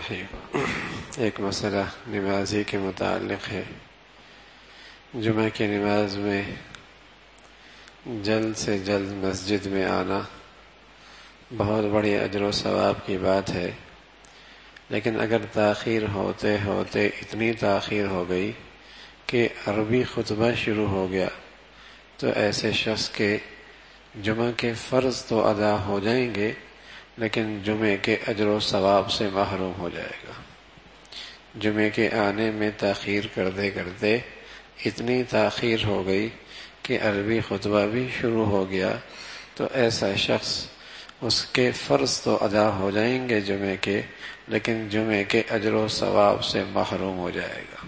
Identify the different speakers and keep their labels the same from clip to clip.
Speaker 1: الرحیم۔ ایک مسئلہ نمازی کے متعلق ہے۔ جمعہ کی نماز میں جلد سے جلد مسجد میں آنا بہت بڑی اجر و ثواب کی بات ہے، لیکن اگر تاخیر ہوتے ہوتے اتنی تاخیر ہو گئی کہ عربی خطبہ شروع ہو گیا تو ایسے شخص کے جمعہ کے فرض تو ادا ہو جائیں گے، لیکن جمعے کے اجر و ثواب سے محروم ہو جائے گا۔ جمعے کے آنے میں تاخیر کرتے کرتے اتنی تاخیر ہو گئی کہ عربی خطبہ بھی شروع ہو گیا تو ایسا شخص، اس کے فرض تو ادا ہو جائیں گے جمعے کے، لیکن جمعے کے اجر و ثواب سے محروم ہو جائے گا۔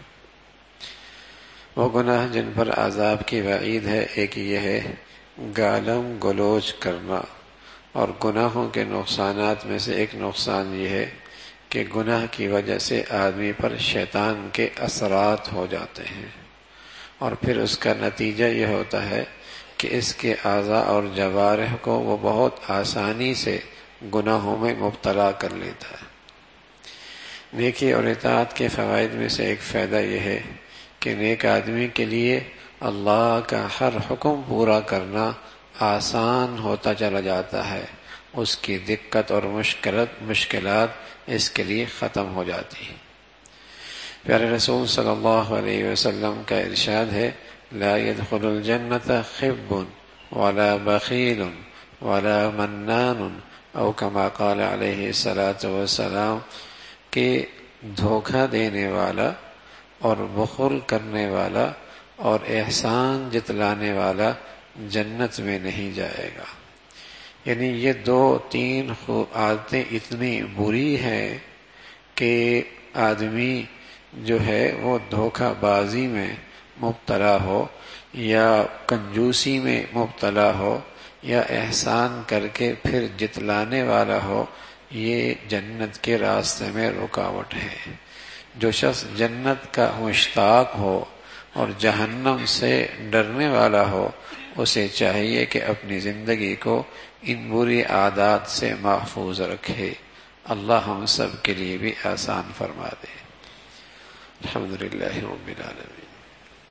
Speaker 1: وہ گناہ جن پر عذاب کی وعید ہے، ایک یہ ہے گالم گلوچ کرنا، اور گناہوں کے نقصانات میں سے ایک نقصان یہ ہے کہ گناہ کی وجہ سے آدمی پر شیطان کے اثرات ہو جاتے ہیں، اور پھر اس کا نتیجہ یہ ہوتا ہے کہ اس کے اعضاء اور جوارح کو وہ بہت آسانی سے گناہوں میں مبتلا کر لیتا ہے۔ نیکی اور اطاعت کے فوائد میں سے ایک فائدہ یہ ہے کہ نیک آدمی کے لیے اللہ کا ہر حکم پورا کرنا آسان ہوتا چلا جاتا ہے، اس کی دقت اور مشکلات اس کے لیے ختم ہو جاتی ہیں۔ پیارے رسول صلی اللہ علیہ وسلم کا ارشاد ہے، لا يدخل الجنت خب ولا بخیل ولا منان، او کما قال علیہ الصلاۃ والسلام، کہ دھوکہ دینے والا اور بخل کرنے والا اور احسان جتلانے والا جنت میں نہیں جائے گا۔ یعنی یہ دو تین عادتیں اتنی بری ہیں کہ آدمی جو ہے وہ دھوکہ بازی میں مبتلا ہو یا کنجوسی میں مبتلا ہو یا احسان کر کے پھر جتلانے والا ہو، یہ جنت کے راستے میں رکاوٹ ہے۔ جو شخص جنت کا مشتاق ہو اور جہنم سے ڈرنے والا ہو، اسے چاہیے کہ اپنی زندگی کو ان بری عادات سے محفوظ رکھے۔ اللہ ہم سب کے لیے بھی آسان فرما دے۔ الحمدللہ رب العالمین۔